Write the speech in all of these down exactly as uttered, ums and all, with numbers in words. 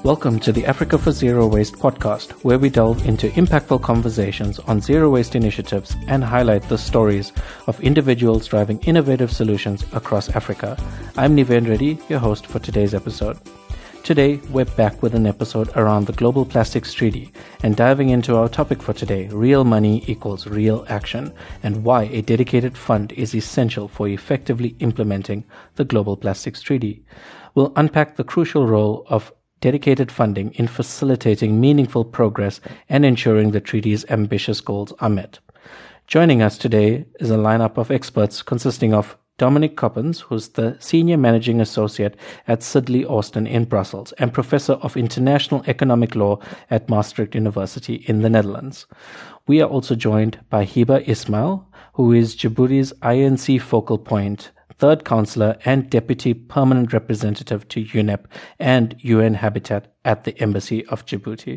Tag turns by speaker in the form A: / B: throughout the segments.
A: Welcome to the Africa for Zero Waste podcast, where we delve into impactful conversations on zero waste initiatives and highlight the stories of individuals driving innovative solutions across Africa. I'm Niven Reddy, your host for today's episode. Today, we're back with an episode around the Global Plastics Treaty and diving into our topic for today, real money equals real action, and why a dedicated fund is essential for effectively implementing the Global Plastics Treaty. We'll unpack the crucial role of dedicated funding in facilitating meaningful progress and ensuring the treaty's ambitious goals are met. Joining us today is a lineup of experts consisting of Dominic Coppens, who's the Senior Managing Associate at Sidley Austin in Brussels and Professor of International Economic Law at Maastricht University in the Netherlands. We are also joined by Hiba Ismail, who is Djibouti's I N C focal point, Third Counselor and Deputy Permanent Representative to U N E P and U N Habitat at the Embassy of Djibouti.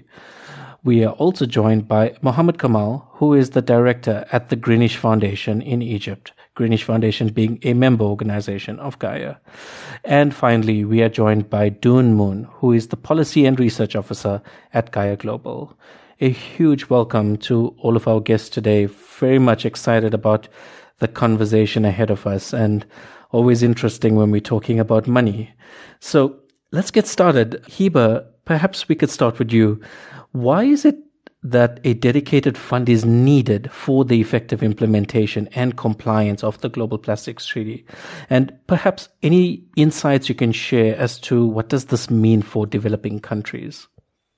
A: We are also joined by Mohammed Kamal, who is the Director at the Greenwich Foundation in Egypt, Greenwich Foundation being a member organization of Gaia. And finally, we are joined by Doon Moon, who is the Policy and Research Officer at Gaia Global. A huge welcome to all of our guests today. Very much excited about the conversation ahead of us, and always interesting when we're talking about money. So let's get started. Hiba, perhaps we could start with you. Why is it that a dedicated fund is needed for the effective implementation and compliance of the Global Plastics Treaty? And perhaps any insights you can share as to what does this mean for developing countries?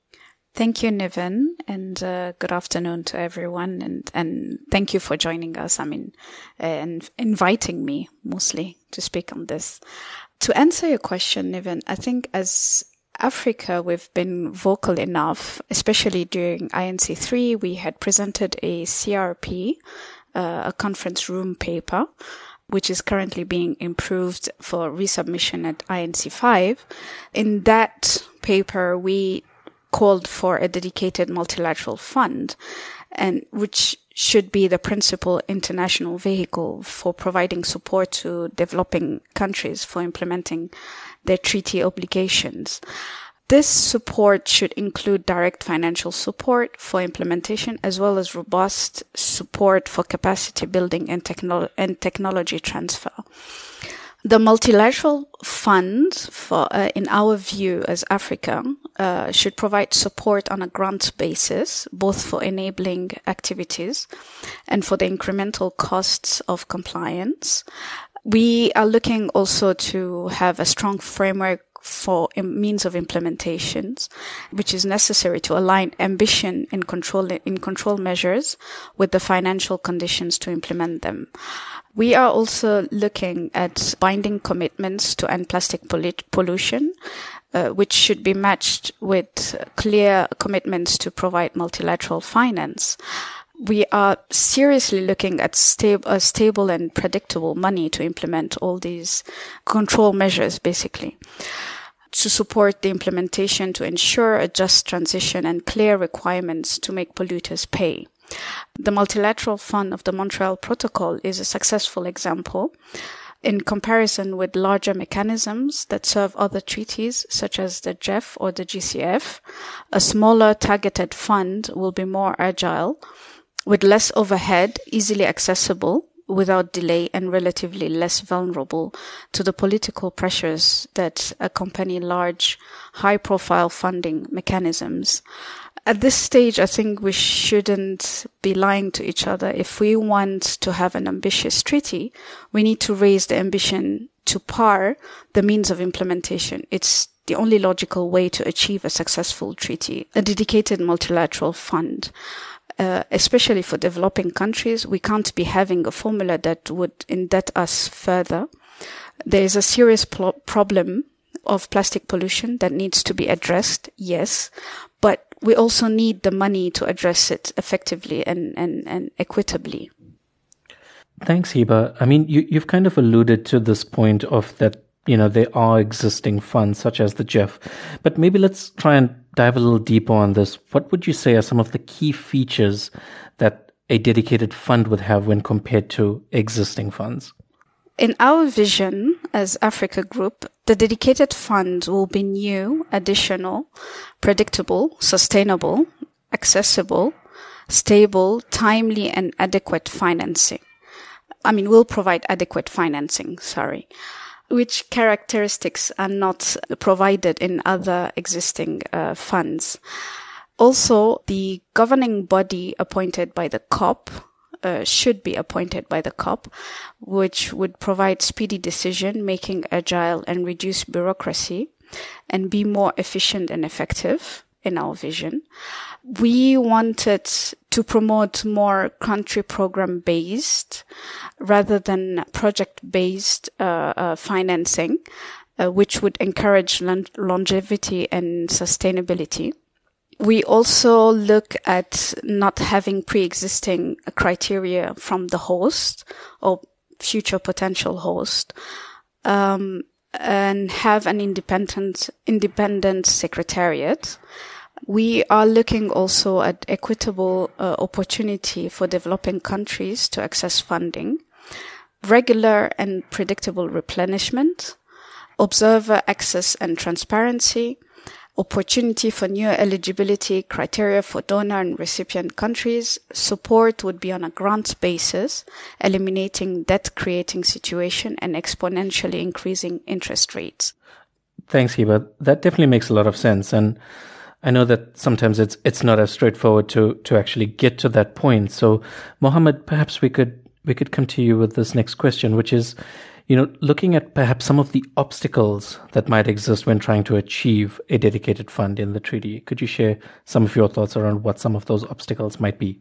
B: Thank you, Niven, and uh, good afternoon to everyone. And, and thank you for joining us. I mean, and inviting me mostly to speak on this. To answer your question, Niven, I think as Africa, we've been vocal enough, especially during I N C three. We had presented a C R P, uh, a conference room paper, which is currently being improved for resubmission at I N C five. In that paper, we called for a dedicated multilateral fund, and which should be the principal international vehicle for providing support to developing countries for implementing their treaty obligations. This support should include direct financial support for implementation, as well as robust support for capacity building and, technolo- and technology transfer. The multilateral fund, for, uh, in our view as Africa, uh, should provide support on a grant basis, both for enabling activities and for the incremental costs of compliance. We are looking also to have a strong framework for means of implementations, which is necessary to align ambition in control, in control measures with the financial conditions to implement them. We are also looking at binding commitments to end plastic polit- pollution, uh, which should be matched with clear commitments to provide multilateral finance. We are seriously looking at stab- a stable and predictable money to implement all these control measures, basically, to support the implementation, to ensure a just transition and clear requirements to make polluters pay. The Multilateral Fund of the Montreal Protocol is a successful example. In comparison with larger mechanisms that serve other treaties, such as the G E F or the G C F, a smaller targeted fund will be more agile, with less overhead, easily accessible, without delay, and relatively less vulnerable to the political pressures that accompany large, high-profile funding mechanisms. At this stage, I think we shouldn't be lying to each other. If we want to have an ambitious treaty, we need to raise the ambition to par the means of implementation. It's the only logical way to achieve a successful treaty. A dedicated multilateral fund, uh, especially for developing countries, we can't be having a formula that would indebt us further. There is a serious pl- problem of plastic pollution that needs to be addressed, yes, but we also need the money to address it effectively and, and, and equitably.
A: Thanks, Hiba. I mean, you, you've kind of alluded to this point of that, you know, there are existing funds such as the G E F, but maybe let's try and dive a little deeper on this. What would you say are some of the key features that a dedicated fund would have when compared to existing funds?
B: In our vision, as Africa Group, the dedicated fund will be new, additional, predictable, sustainable, accessible, stable, timely, and adequate financing. I mean, will provide adequate financing, sorry, which characteristics are not provided in other existing uh, funds. Also, the governing body appointed by the C O P uh, should be appointed by the C O P, which would provide speedy decision making, agile, and reduce bureaucracy, and be more efficient and effective in our vision. We wanted to promote more country program based rather than project based uh, uh, financing, uh, which would encourage long- longevity and sustainability. We also look at not having pre-existing criteria from the host or future potential host, um, and have an independent, independent secretariat. We are looking also at equitable uh, opportunity for developing countries to access funding, regular and predictable replenishment, observer access and transparency, opportunity for new eligibility criteria for donor and recipient countries. Support would be on a grant basis, eliminating debt-creating situation and exponentially increasing interest rates.
A: Thanks, Hiba. That definitely makes a lot of sense. And I know that sometimes it's it's not as straightforward to to actually get to that point. So, Mohammed, perhaps we could we could come to you with this next question, which is, you know, looking at perhaps some of the obstacles that might exist when trying to achieve a dedicated fund in the treaty. Could you share some of your thoughts around what some of those obstacles might be?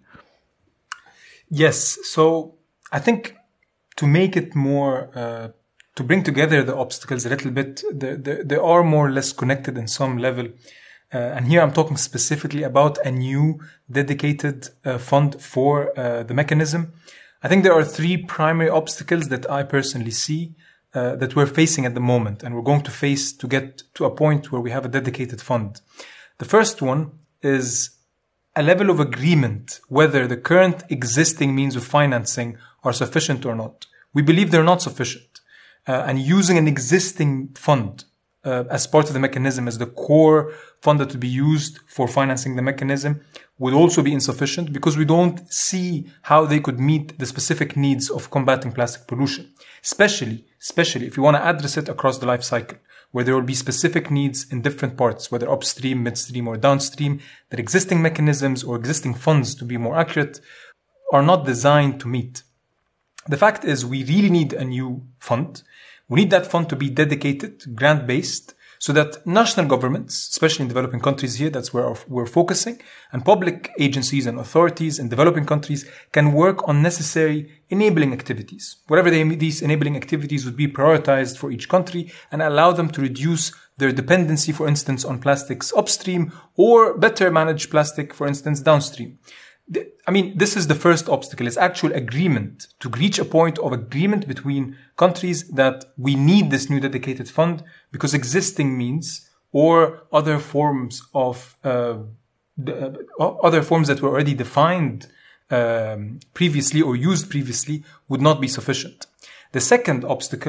C: Yes. So I think to make it more, uh, to bring together the obstacles a little bit, the, the, they are more or less connected in some level. Uh, and here I'm talking specifically about a new dedicated uh, fund for uh, the mechanism. I think there are three primary obstacles that I personally see uh, that we're facing at the moment, and we're going to face to get to a point where we have a dedicated fund. The first one is a level of agreement whether the current existing means of financing are sufficient or not. We believe they're not sufficient, uh, and using an existing fund Uh, as part of the mechanism as the core fund that to be used for financing the mechanism would also be insufficient, because we don't see how they could meet the specific needs of combating plastic pollution, especially, especially if you want to address it across the life cycle, where there will be specific needs in different parts, whether upstream, midstream, or downstream, that existing mechanisms or existing funds, to be more accurate, are not designed to meet. The fact is, we really need a new fund. We need that fund to be dedicated, grant-based, so that national governments, especially in developing countries here, that's where we're focusing, and public agencies and authorities in developing countries can work on necessary enabling activities. Whatever they, these enabling activities would be prioritized for each country and allow them to reduce their dependency, for instance, on plastics upstream, or better manage plastic, for instance, downstream. I mean, this is the first obstacle, is actual agreement, to reach a point of agreement between countries that we need this new dedicated fund, because existing means or other forms of, uh, the, uh, other forms that were already defined um, previously or used previously would not be sufficient. The second obstacle,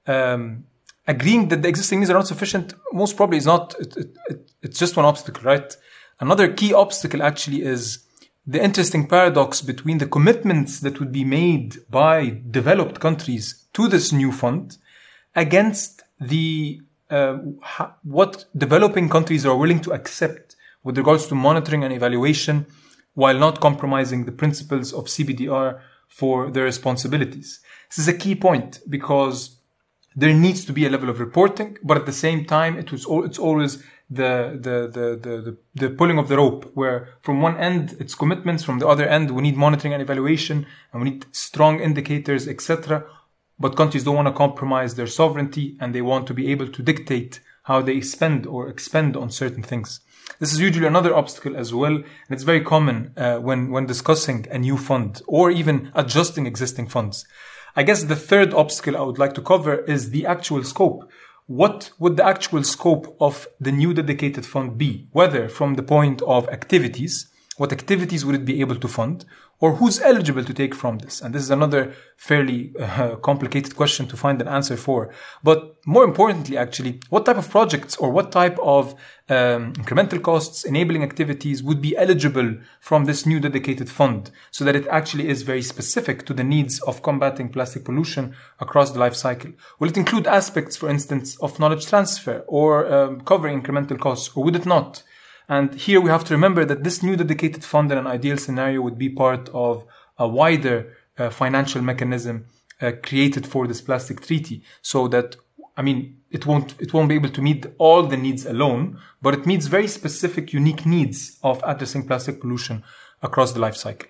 C: um, agreeing that the existing means are not sufficient, most probably is not, it, it, it, it's just one obstacle, right? Another key obstacle actually is the interesting paradox between the commitments that would be made by developed countries to this new fund against the uh, what developing countries are willing to accept with regards to monitoring and evaluation, while not compromising the principles of C B D R for their responsibilities. This is a key point, because there needs to be a level of reporting, but at the same time, it was all, it's always the, the, the, the, the pulling of the rope, where from one end it's commitments, from the other end we need monitoring and evaluation, and we need strong indicators, et cetera. But countries don't want to compromise their sovereignty, and they want to be able to dictate how they spend or expend on certain things. This is usually another obstacle as well, and it's very common uh, when, when discussing a new fund or even adjusting existing funds. I guess the third obstacle I would like to cover is the actual scope. What would the actual scope of the new dedicated fund be? Whether from the point of activities, what activities would it be able to fund? Or who's eligible to take from this? And this is another fairly uh, complicated question to find an answer for. But more importantly, actually, what type of projects or what type of um, incremental costs, enabling activities would be eligible from this new dedicated fund so that it actually is very specific to the needs of combating plastic pollution across the life cycle? Will it include aspects, for instance, of knowledge transfer or um, covering incremental costs, or would it not? And here we have to remember that this new dedicated fund in an ideal scenario would be part of a wider uh, financial mechanism uh, created for this plastic treaty, so that, I mean, it won't, it won't be able to meet all the needs alone, but it meets very specific, unique needs of addressing plastic pollution across the life cycle.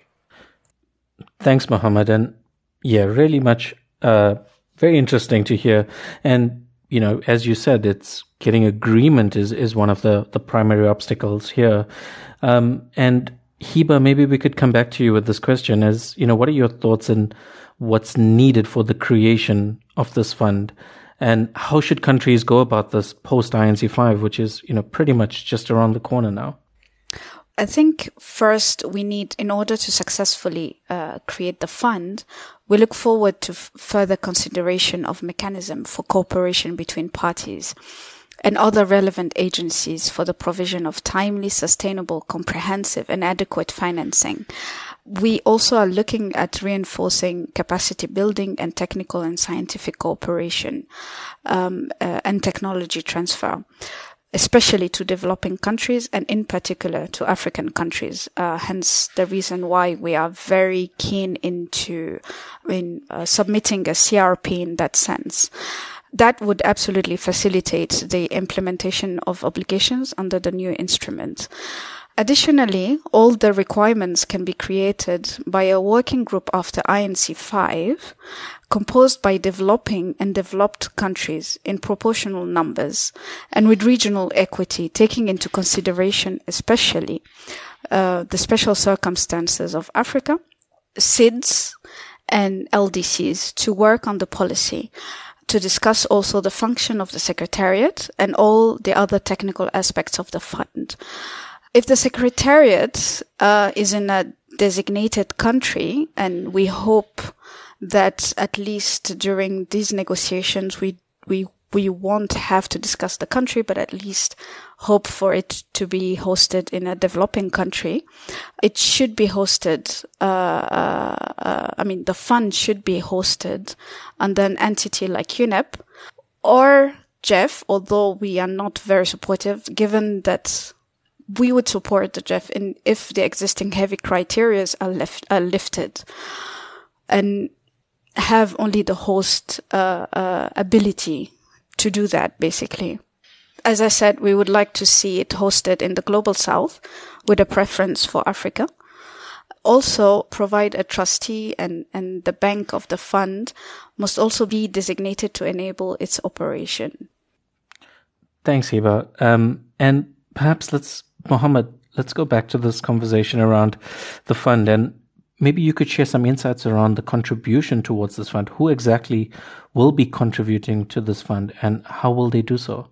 A: Thanks, Mohammed. And yeah, really much, uh, very interesting to hear. And you know, as you said, it's getting agreement is, is one of the, the primary obstacles here. Um, and Hiba, maybe we could come back to you with this question as, you know, what are your thoughts on what's needed for the creation of this fund? And how should countries go about this post I N C five, which is, you know, pretty much just around the corner now?
B: I think first we need, in order to successfully uh, create the fund, we look forward to f- further consideration of mechanism for cooperation between parties and other relevant agencies for the provision of timely, sustainable, comprehensive and adequate financing. We also are looking at reinforcing capacity building and technical and scientific cooperation um, uh, and technology transfer, especially to developing countries and in particular to African countries. Uh, hence the reason why we are very keen into in uh, submitting a C R P in that sense. That would absolutely facilitate the implementation of obligations under the new instrument. Additionally, all the requirements can be created by a working group after I N C five, composed by developing and developed countries in proportional numbers and with regional equity, taking into consideration especially uh, the special circumstances of Africa, S I Ds, and L D Cs to work on the policy, to discuss also the function of the Secretariat and all the other technical aspects of the fund. If the Secretariat uh, is in a designated country, and we hope that at least during these negotiations we we we won't have to discuss the country, but at least hope for it to be hosted in a developing country. It should be hosted, uh, uh, uh, I mean, the fund should be hosted under an entity like U N E P or J E F, although we are not very supportive, given that we would support the J E F in if the existing heavy criteria are, left, are lifted and have only the host uh, uh, ability to do that, basically. As I said, we would like to see it hosted in the Global South with a preference for Africa. Also provide a trustee, and, and the bank of the fund must also be designated to enable its operation.
A: Thanks, Hiba. Um, and perhaps let's, Mohammed, let's go back to this conversation around the fund, and maybe you could share some insights around the contribution towards this fund. Who exactly will be contributing to this fund, and how will they do so?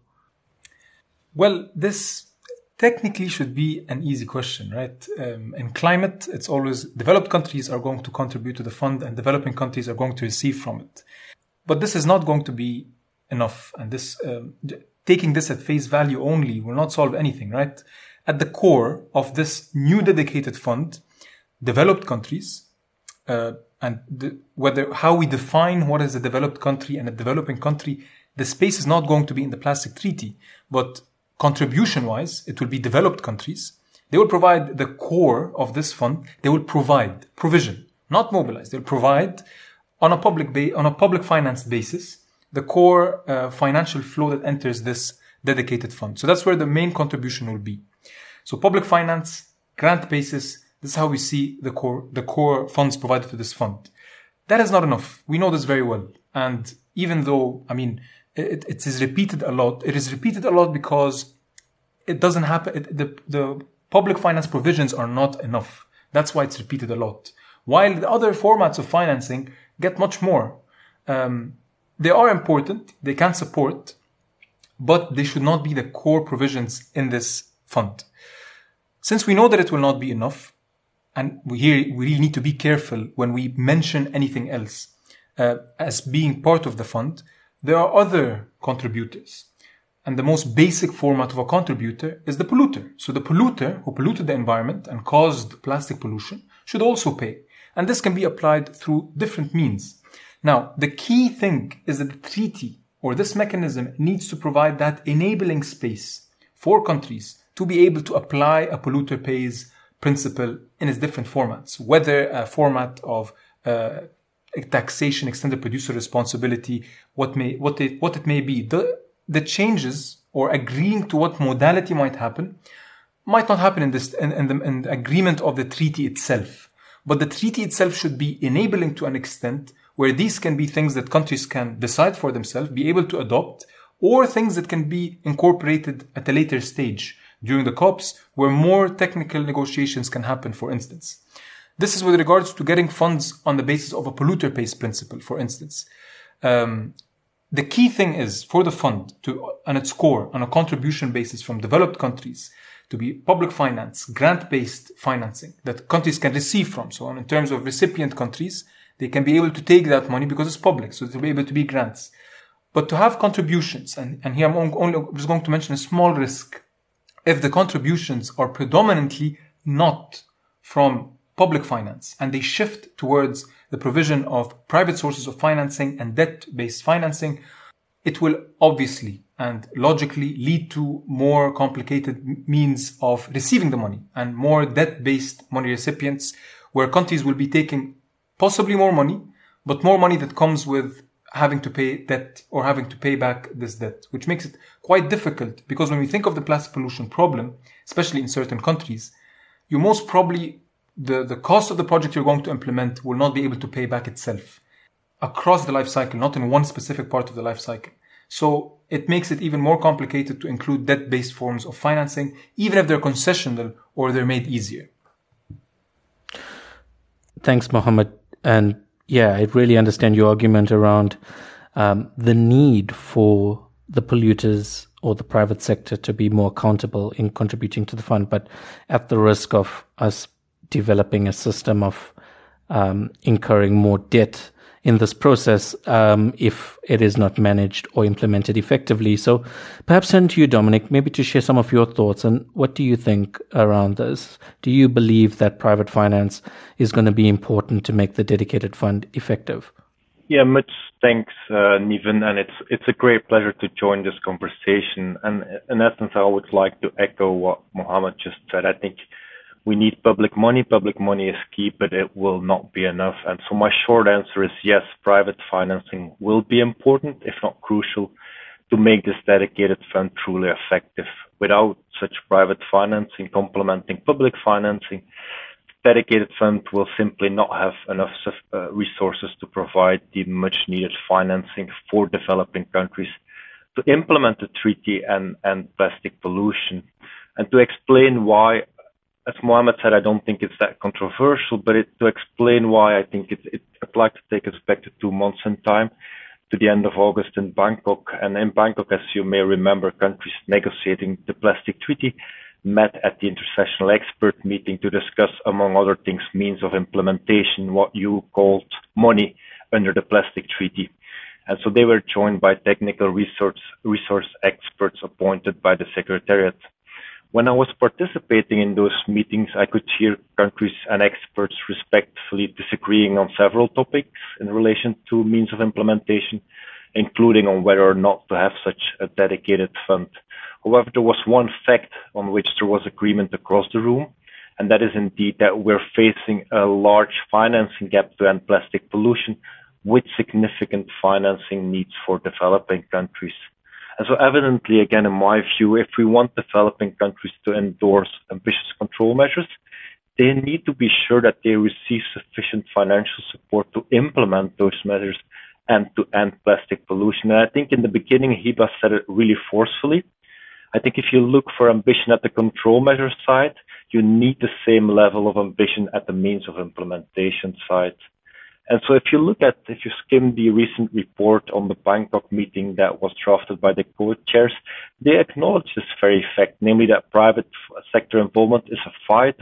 C: Well, this technically should be an easy question, right? Um, in climate, it's always developed countries are going to contribute to the fund and developing countries are going to receive from it. But this is not going to be enough. And this um, taking this at face value only will not solve anything, right? At the core of this new dedicated fund, developed countries, uh, and the, whether how we define what is a developed country and a developing country, the space is not going to be in the plastic treaty, but contribution-wise, it will be developed countries. They will provide the core of this fund. They will provide provision, not mobilize. They'll provide on a public ba- on a public finance basis the core uh, financial flow that enters this dedicated fund. So that's where the main contribution will be. So public finance, grant basis. This is how we see the core the core funds provided to this fund. That is not enough. We know this very well. And even though, I mean, it, it is repeated a lot, it is repeated a lot because it doesn't happen. It, the, the public finance provisions are not enough. That's why it's repeated a lot. While the other formats of financing get much more. Um, they are important. They can support, but they should not be the core provisions in this fund. Since we know that it will not be enough, and we here we really need to be careful when we mention anything else uh, as being part of the fund. There are other contributors. And the most basic format of a contributor is the polluter. So the polluter who polluted the environment and caused plastic pollution should also pay. And this can be applied through different means. Now, the key thing is that the treaty or this mechanism needs to provide that enabling space for countries to be able to apply a polluter pays principle in its different formats, whether a format of uh, taxation, extended producer responsibility, what may what it what it may be. The the changes or agreeing to what modality might happen might not happen in this in, in the in the agreement of the treaty itself. But the treaty itself should be enabling to an extent where these can be things that countries can decide for themselves, be able to adopt, or things that can be incorporated at a later stage during the COPs where more technical negotiations can happen, for instance. This is with regards to getting funds on the basis of a polluter pays principle, for instance. Um, the key thing is for the fund to, on its core, on a contribution basis from developed countries, to be public finance, grant-based financing that countries can receive from. So in terms of recipient countries, they can be able to take that money because it's public, so they'll be able to be grants. But to have contributions, and, and here I'm only just going to mention a small risk, if the contributions are predominantly not from public finance and they shift towards the provision of private sources of financing and debt-based financing, it will obviously and logically lead to more complicated means of receiving the money and more debt-based money recipients, where countries will be taking possibly more money, but more money that comes with having to pay debt or having to pay back this debt, which makes it quite difficult, because when we think of the plastic pollution problem, especially in certain countries, you most probably, the, the cost of the project you're going to implement will not be able to pay back itself across the life cycle, not in one specific part of the life cycle. So it makes it even more complicated to include debt-based forms of financing, even if they're concessional or they're made easier.
A: Thanks, Mohammed. And yeah, I really understand your argument around um, the need for the polluters or the private sector to be more accountable in contributing to the fund, but at the risk of us developing a system of um, incurring more debt in this process um, if it is not managed or implemented effectively. So perhaps turn to you, Dominic, maybe to share some of your thoughts and what do you think around this? Do you believe that private finance is going to be important to make the dedicated fund effective?
D: Yeah, much thanks, uh, Niven, and it's it's a great pleasure to join this conversation. And in essence, I would like to echo what Mohammed just said. I think we need public money. Public money is key, but it will not be enough. And so my short answer is yes, private financing will be important, if not crucial, to make this dedicated fund truly effective. Without such private financing complementing public financing, the dedicated fund will simply not have enough uh, resources to provide the much needed financing for developing countries to implement the treaty and, and plastic pollution. And to explain why, as Mohammed said, I don't think it's that controversial, but it, to explain why I think it, it, I'd like to take us back to two months in time, to the end of August in Bangkok. And in Bangkok, as you may remember, countries negotiating the plastic treaty met at the international expert meeting to discuss, among other things, means of implementation, what you called money under the plastic treaty. And so they were joined by technical resource, resource experts appointed by the Secretariat. When I was participating in those meetings, I could hear countries and experts respectfully disagreeing on several topics in relation to means of implementation, including on whether or not to have such a dedicated fund. However, there was one fact on which there was agreement across the room, and that is indeed that we're facing a large financing gap to end plastic pollution with significant financing needs for developing countries. And so evidently, again, in my view, if we want developing countries to endorse ambitious control measures, they need to be sure that they receive sufficient financial support to implement those measures and to end plastic pollution. And I think in the beginning, Hiba said it really forcefully. I think if you look for ambition at the control measure side, you need the same level of ambition at the means of implementation side. And so if you look at, if you skim the recent report on the Bangkok meeting that was drafted by the co-chairs, they acknowledge this very fact, namely that private sector involvement is a vital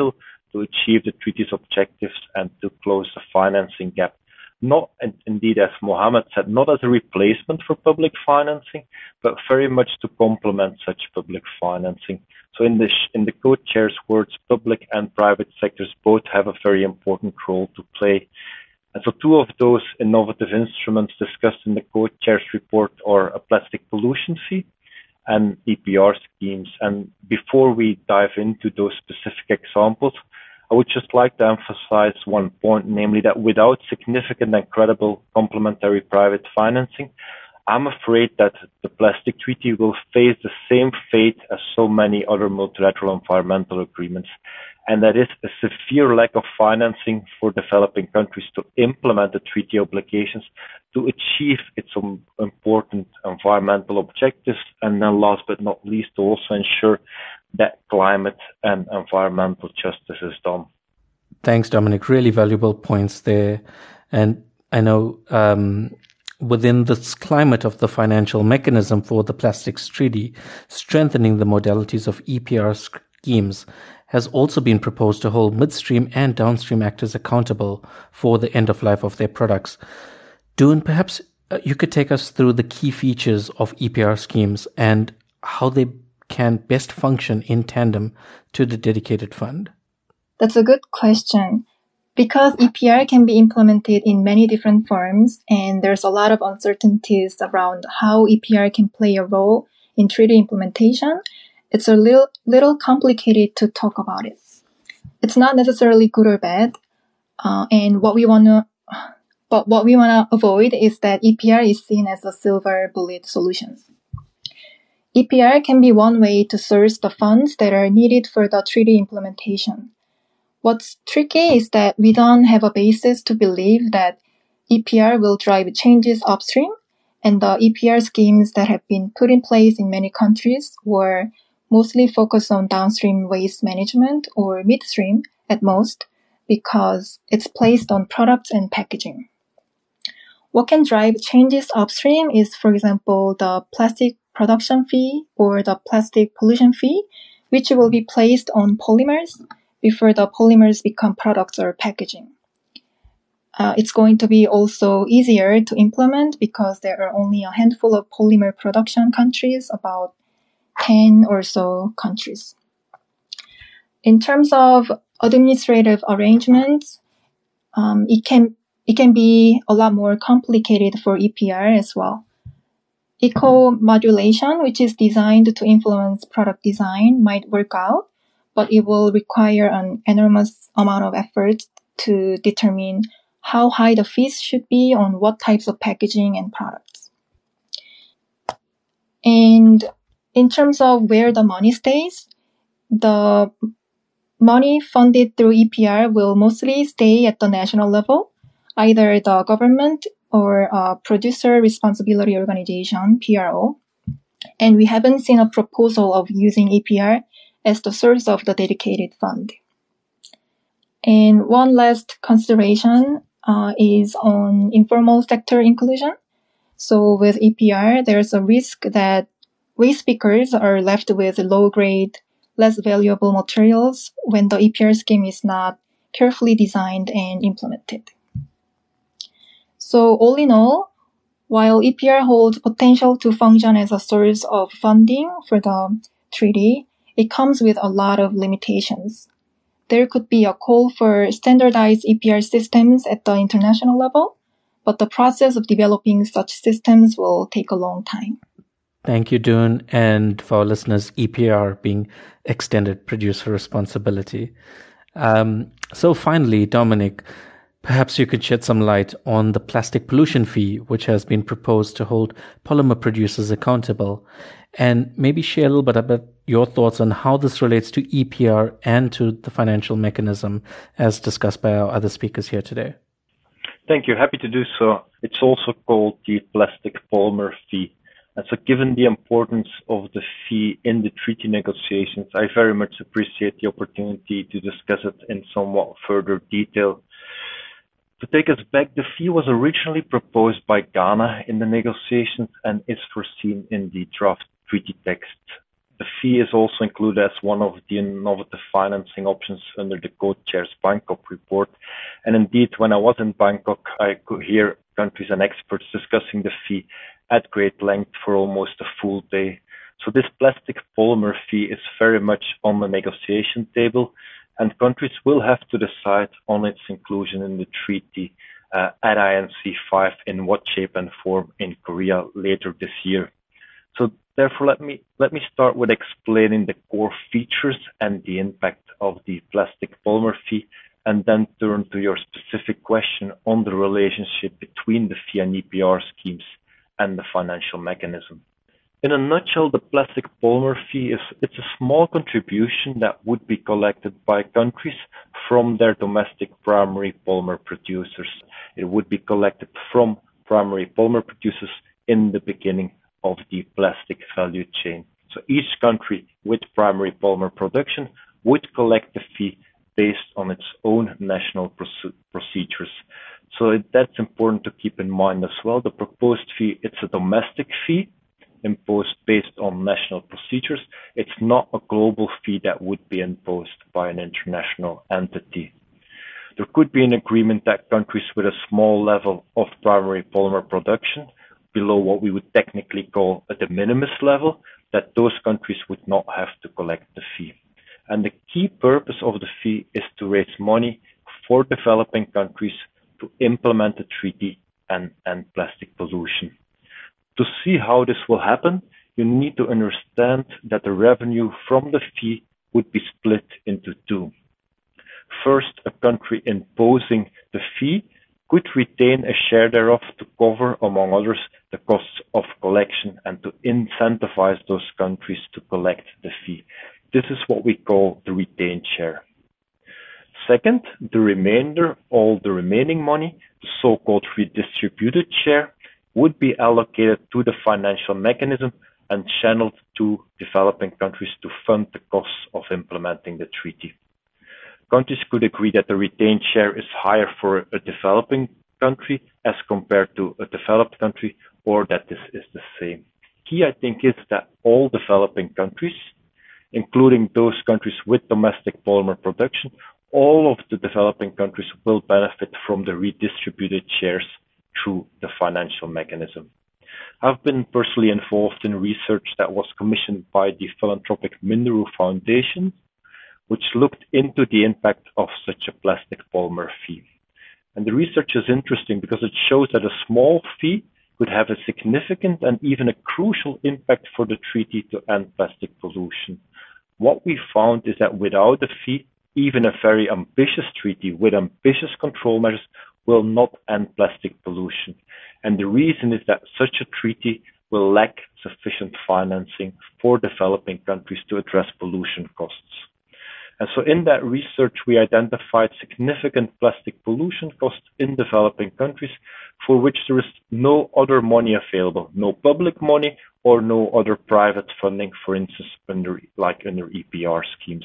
D: to achieve the treaty's objectives and to close the financing gap. Not, indeed, as Mohammed said, not as a replacement for public financing, but very much to complement such public financing. So in the, in the co-chair's words, public and private sectors both have a very important role to play. And so two of those innovative instruments discussed in the co-chair's report are a plastic pollution fee and E P R schemes. And before we dive into those specific examples, I would just like to emphasize one point, namely that without significant and credible complementary private financing, I'm afraid that the plastic treaty will face the same fate as so many other multilateral environmental agreements, and that is a severe lack of financing for developing countries to implement the treaty obligations to achieve its important environmental objectives, and then last but not least, to also ensure that climate and environmental justice is done.
A: Thanks, Dominic. Really valuable points there. And I know um, within this climate of the financial mechanism for the Plastics Treaty, strengthening the modalities of E P R schemes has also been proposed to hold midstream and downstream actors accountable for the end of life of their products. Doon, perhaps you could take us through the key features of E P R schemes and how they can best function in tandem to the dedicated fund?
E: That's a good question. Because E P R can be implemented in many different forms, and there's a lot of uncertainties around how E P R can play a role in treaty implementation, it's a little, little complicated to talk about it. It's not necessarily good or bad, uh, and what we want to, but what we want to avoid is that E P R is seen as a silver bullet solution. E P R can be one way to source the funds that are needed for the treaty implementation. What's tricky is that we don't have a basis to believe that E P R will drive changes upstream, and the E P R schemes that have been put in place in many countries were mostly focused on downstream waste management or midstream at most, because it's placed on products and packaging. What can drive changes upstream is, for example, the plastic production fee or the plastic pollution fee, which will be placed on polymers before the polymers become products or packaging. Uh, it's going to be also easier to implement because there are only a handful of polymer production countries, about ten or so countries. In terms of administrative arrangements, um, it can it can be a lot more complicated for E P R as well. Eco-modulation, which is designed to influence product design, might work out, but it will require an enormous amount of effort to determine how high the fees should be on what types of packaging and products. And in terms of where the money stays, the money funded through E P R will mostly stay at the national level, either the government or a producer responsibility organization, P R O. And we haven't seen a proposal of using E P R as the source of the dedicated fund. And one last consideration uh, is on informal sector inclusion. So with E P R, there's a risk that waste pickers are left with low-grade, less valuable materials when the E P R scheme is not carefully designed and implemented. So all in all, while E P R holds potential to function as a source of funding for the treaty, it comes with a lot of limitations. There could be a call for standardized E P R systems at the international level, but the process of developing such systems will take a long time.
A: Thank you, Doon. And for our listeners, E P R being extended producer responsibility. Um, so finally, Dominic, perhaps you could shed some light on the plastic pollution fee, which has been proposed to hold polymer producers accountable, and maybe share a little bit about your thoughts on how this relates to E P R and to the financial mechanism as discussed by our other speakers here today.
D: Thank you. Happy to do so. It's also called the plastic polymer fee. And so given the importance of the fee in the treaty negotiations, I very much appreciate the opportunity to discuss it in somewhat further detail. To take us back, the fee was originally proposed by Ghana in the negotiations and is foreseen in the draft treaty text. the fee is also included as one of the innovative financing options under the Co-Chairs Bangkok report. And indeed, when I was in Bangkok, I could hear countries and experts discussing the fee at great length for almost a full day. So this plastic polymer fee is very much on the negotiation table, and countries will have to decide on its inclusion in the treaty uh, at I N C five in what shape and form in Korea later this year. So therefore, let me let me start with explaining the core features and the impact of the plastic polymer fee, and then turn to your specific question on the relationship between the fee and E P R schemes and the financial mechanism. In a nutshell, the plastic polymer fee is it's a small contribution that would be collected by countries from their domestic primary polymer producers. It would be collected from primary polymer producers in the beginning of the plastic value chain. So each country with primary polymer production would collect the fee based on its own national procedures. So it, that's important to keep in mind as well. The proposed fee, it's a domestic fee imposed based on national procedures. It's not a global fee that would be imposed by an international entity. There could be an agreement that countries with a small level of primary polymer production, below what we would technically call a de minimis level, that those countries would not have to collect the fee. And the key purpose of the fee is to raise money for developing countries to implement the treaty and end plastic pollution. To see how this will happen, you need to understand that the revenue from the fee would be split into two. First, a country imposing the fee could retain a share thereof to cover, among others, the costs of collection and to incentivize those countries to collect the fee. This is what we call the retained share. Second, the remainder, all the remaining money, the so-called redistributed share, would be allocated to the financial mechanism and channeled to developing countries to fund the costs of implementing the treaty. Countries could agree that the retained share is higher for a developing country as compared to a developed country, or that this is the same. Key, I think, is that all developing countries, including those countries with domestic polymer production, all of the developing countries will benefit from the redistributed shares through the financial mechanism. I've been personally involved in research that was commissioned by the philanthropic Minderoo Foundation, which looked into the impact of such a plastic polymer fee. And the research is interesting because it shows that a small fee could have a significant and even a crucial impact for the treaty to end plastic pollution. What we found is that without a fee, even a very ambitious treaty with ambitious control measures will not end plastic pollution. And the reason is that such a treaty will lack sufficient financing for developing countries to address pollution costs. And so in that research, we identified significant plastic pollution costs in developing countries for which there is no other money available, no public money or no other private funding, for instance, under, like under E P R schemes.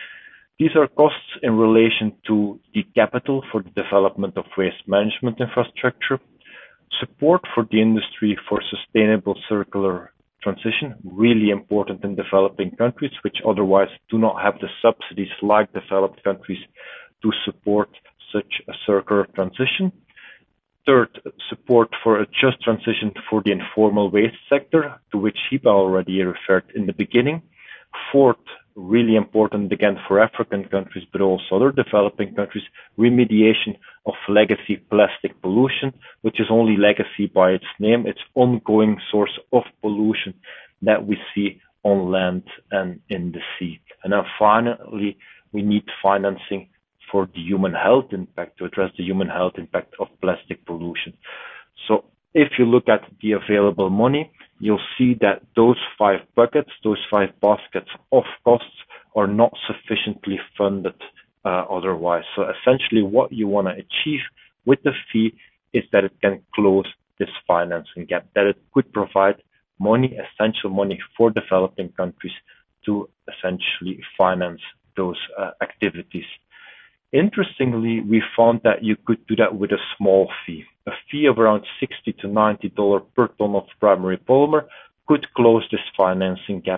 D: These are costs in relation to the capital for the development of waste management infrastructure, support for the industry for sustainable circular transition, really important in developing countries, which otherwise do not have the subsidies like developed countries to support such a circular transition. Third, support for a just transition for the informal waste sector, to which Hiba already referred in the beginning. Fourth, really important again for African countries, but also other developing countries, remediation of legacy plastic pollution, which is only legacy by its name. It's ongoing source of pollution that we see on land and in the sea. And then finally, we need financing for the human health impact, to address the human health impact of plastic pollution. So if you look at the available money, you'll see that those five buckets, those five baskets of costs are not sufficiently funded uh, otherwise. So essentially what you want to achieve with the fee is that it can close this financing gap, that it could provide money, essential money for developing countries to essentially finance those uh, activities. Interestingly, we found that you could do that with a small fee. A fee of around sixty to ninety dollars per ton of primary polymer could close this financing gap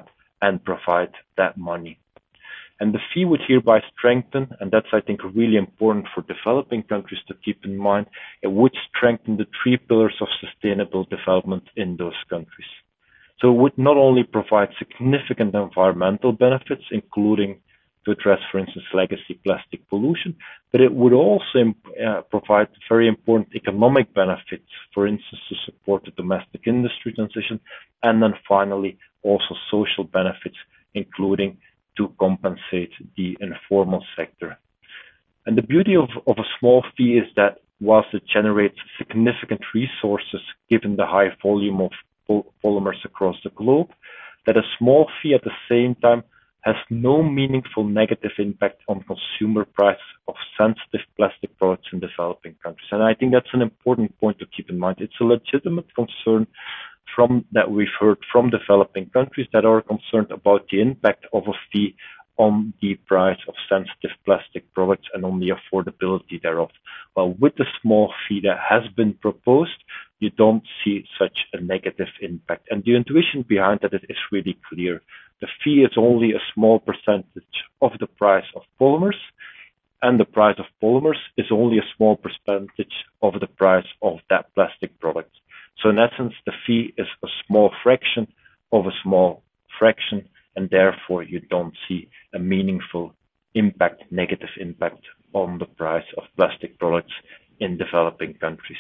D: and provide that money. And the fee would hereby strengthen, and that's, I think, really important for developing countries to keep in mind, it would strengthen the three pillars of sustainable development in those countries. So it would not only provide significant environmental benefits, including to address, for instance, legacy plastic pollution, but it would also uh, provide very important economic benefits, for instance, to support the domestic industry transition, and then finally also social benefits, including to compensate the informal sector. And the beauty of, of a small fee is that whilst it generates significant resources, given the high volume of polymers across the globe, that a small fee at the same time has no meaningful negative impact on consumer prices of sensitive plastic products in developing countries. And I think that's an important point to keep in mind. It's a legitimate concern from that we've heard from developing countries that are concerned about the impact of a fee on the price of sensitive plastic products and on the affordability thereof. Well, with the small fee that has been proposed, you don't see such a negative impact. And the intuition behind that is really clear. The fee is only a small percentage of the price of polymers, and the price of polymers is only a small percentage of the price of that plastic product. So in essence, the fee is a small fraction of a small fraction, and therefore you don't see a meaningful impact, negative impact on the price of plastic products in developing countries.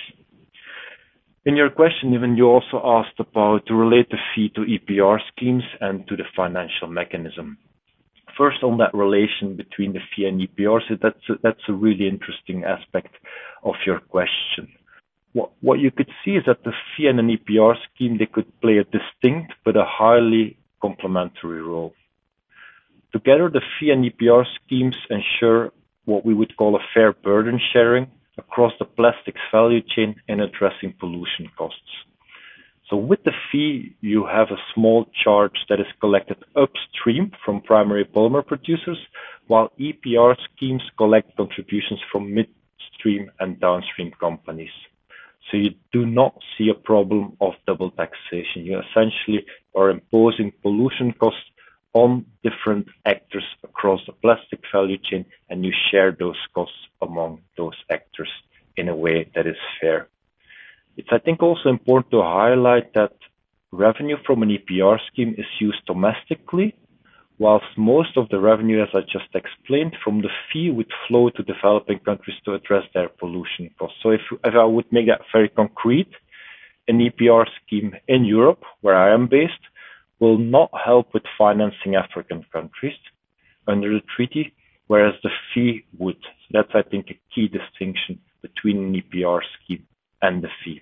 D: In your question, even you also asked about to relate the fee to E P R schemes and to the financial mechanism. First, on that relation between the fee and E P R, so that's a, that's a really interesting aspect of your question. What, what you could see is that the fee and an E P R scheme, they could play a distinct but a highly complementary role. Together, the fee and E P R schemes ensure what we would call a fair burden sharing across the plastics value chain in addressing pollution costs. So with the fee, you have a small charge that is collected upstream from primary polymer producers, while E P R schemes collect contributions from midstream and downstream companies. So you do not see a problem of double taxation. You essentially are imposing pollution costs on different actors across the plastic value chain, and you share those costs among those actors in a way that is fair. It's, I think, also important to highlight that revenue from an E P R scheme is used domestically, whilst most of the revenue, as I just explained, from the fee would flow to developing countries to address their pollution costs. So if, if I would make that very concrete, an E P R scheme in Europe, where I am based, will not help with financing African countries under the treaty, whereas the fee would. So that's, I think, a key distinction between an E P R scheme and the fee.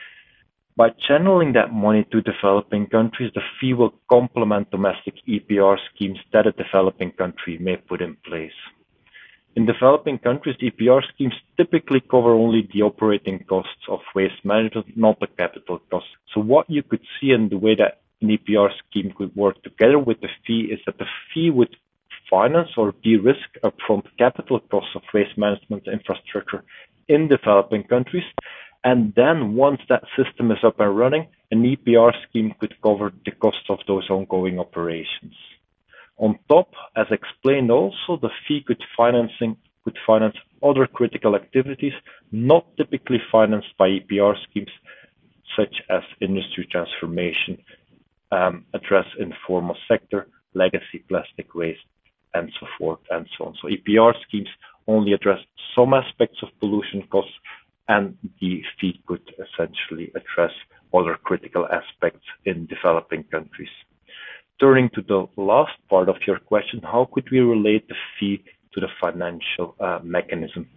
D: By channeling that money to developing countries, the fee will complement domestic E P R schemes that a developing country may put in place. In developing countries, E P R schemes typically cover only the operating costs of waste management, not the capital costs. So what you could see in the way that an E P R scheme could work together with the fee is that the fee would finance or de-risk upfront capital costs of waste management infrastructure in developing countries. And then once that system is up and running, an E P R scheme could cover the costs of those ongoing operations. On top, as explained also, the fee could financing could finance other critical activities not typically financed by E P R schemes, such as industry transformation, um, address informal sector, legacy plastic waste, and so forth and so on. So E P R schemes only address some aspects of pollution costs, and the fee could essentially address other critical aspects in developing countries. Turning to the last part of your question, how could we relate the fee to the financial uh, mechanism?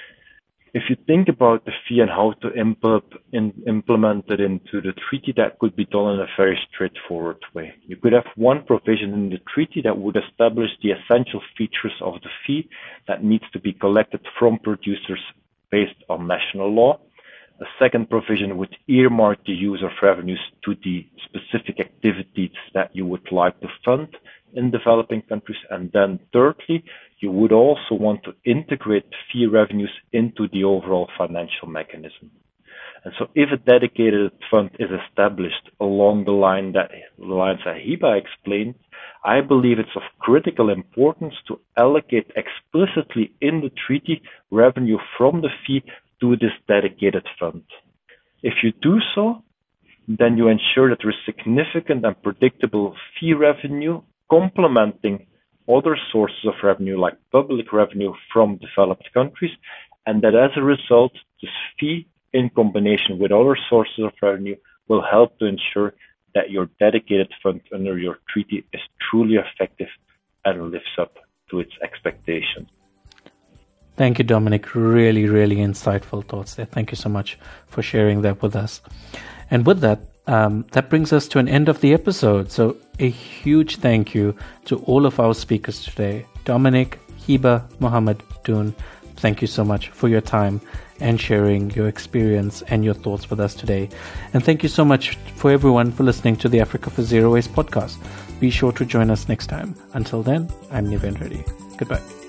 D: If you think about the fee and how to impl- in, implement it into the treaty, that could be done in a very straightforward way. You could have one provision in the treaty that would establish the essential features of the fee that needs to be collected from producers based on national law. A second provision would earmark the use of revenues to the specific activities that you would like to fund in developing countries. And then thirdly, you would also want to integrate fee revenues into the overall financial mechanism. And so if a dedicated fund is established along the line that the lines that Hiba explained, I believe it's of critical importance to allocate explicitly in the treaty revenue from the fee to this dedicated fund. If you do so, then you ensure that there is significant and predictable fee revenue complementing other sources of revenue like public revenue from developed countries, and that as a result, this fee in combination with other sources of revenue will help to ensure that your dedicated fund under your treaty is truly effective and lives up to its expectations.
A: Thank you, Dominic. Really, really insightful thoughts there. Thank you so much for sharing that with us. And with that, um, that brings us to an end of the episode. So a huge thank you to all of our speakers today. Dominic, Hiba, Mohammed, Doon, thank you so much for your time and sharing your experience and your thoughts with us today. And thank you so much for everyone for listening to the Africa for Zero Waste podcast. Be sure to join us next time. Until then, I'm Niven Reddy. Goodbye.